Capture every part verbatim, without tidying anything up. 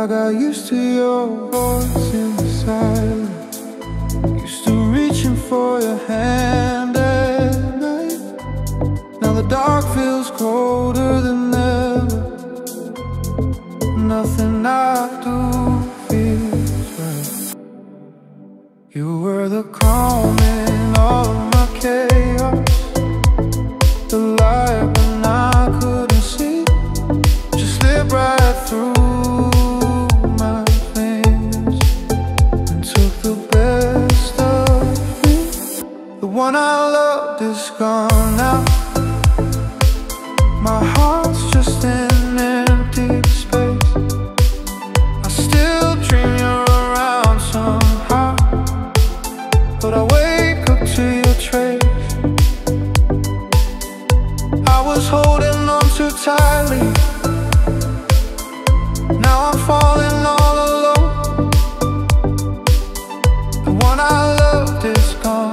I got used to your voice in the silence, used to reaching for your hand at night. Now the dark feels colder than ever. Nothing I do feels right. You were the calm in all of my chaos, the light when I couldn't see, just slipped right through my fingers and took the best of me. The one I loved is gone now. My heart's just an empty space. I still dream you're around somehow, but I wake up to your trace. I was holding on too tightly, now I'm falling all alone. The one I loved is gone.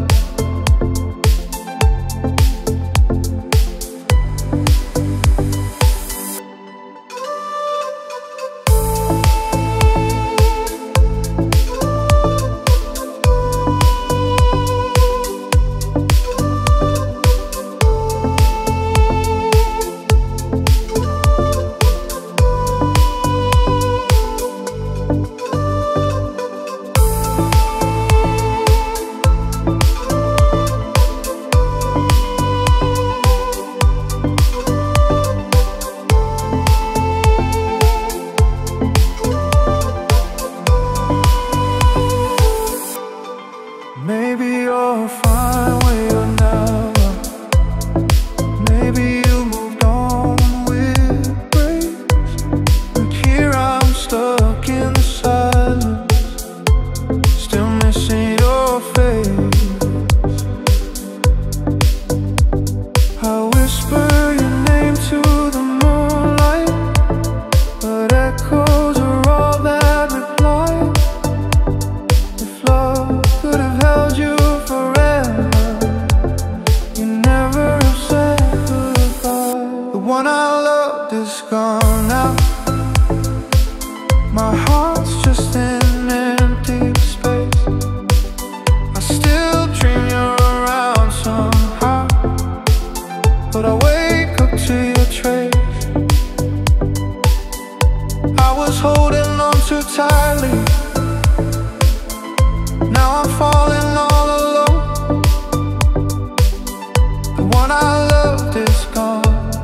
Maybe you're fine where you're now. Maybe you moved on with grace, but here I'm stuck in the silence, still missing your face. I whisper your name to the moonlight, but echoes are all that reply. If love could have held you forever, you never have said goodbye. The one I loved is gone now. My heart's just an empty space. I still dream you're around somehow, but I wake up to your trace. I was holding on too tightly, now I'm falling all alone. The one I loved is gone.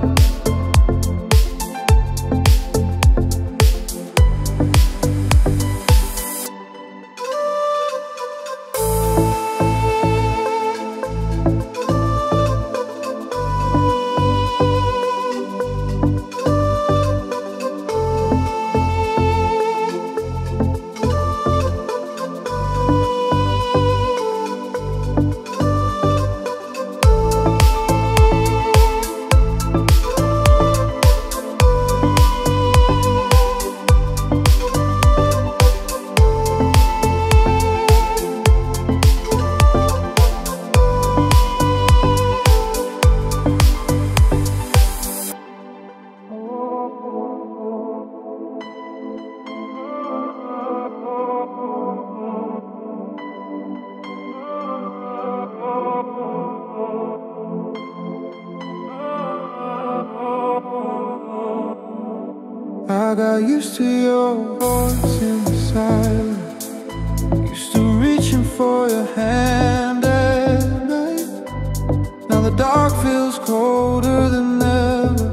I got used to your voice in the silence, used to reaching for your hand at night. Now the dark feels colder than ever.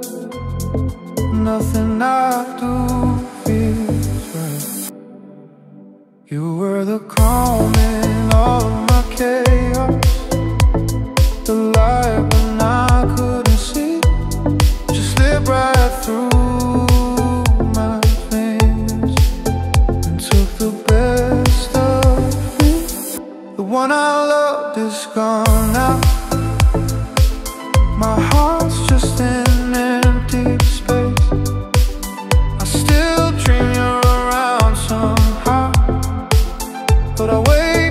Nothing I do feels right. You were the calm in all of my chaos, the light when I couldn't see, just slipped right through my fingers and took the best of me. The one I loved is gone now. My heart's just an empty space. I still dream you're around somehow, but I wait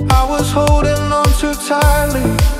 I was holding on too tightly.